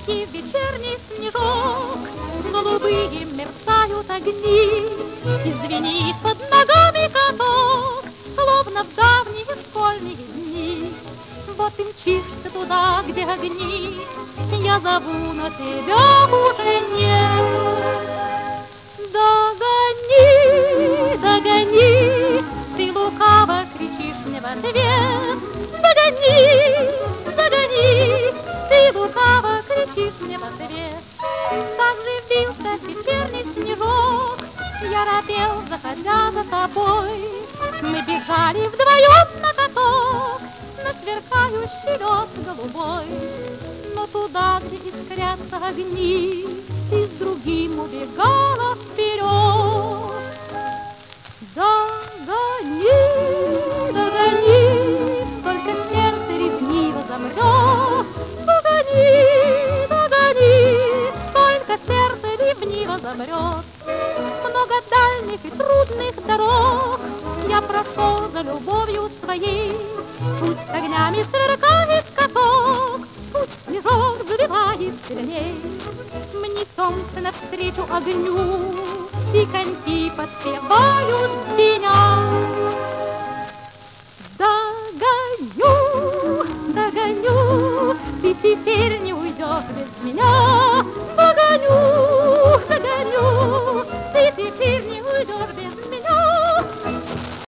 Тихий вечерний снежок, голубые мерцают огни, и звенит под ногами каток, словно в давние школьные дни. Вот ты мчишься туда, где огни, я зову, но тебя уже нет. Догони, догони, ты лукаво кричишь мне в ответ. Догони, догони, ты лукаво кричишь мне в ответ. Как же бился вечерний снежок, я робел, заходя за тобой. Мы бежали вдвоем на каток, на сверкающий лед голубой. Но туда, где искрятся огни, ты с другим убегала вперед. Догони, догони, только сердце ревниво замрет. Догони, догони, только сердце ревниво замрет. Много дальних и трудных дорог я прошел за любовью своей. Пусть с огнями сверкает каток, пусть снежок заливает сильней. Мне солнце навстречу огню, и коньки подпевают меня. Догоню, догоню, ты теперь не уйдешь без меня.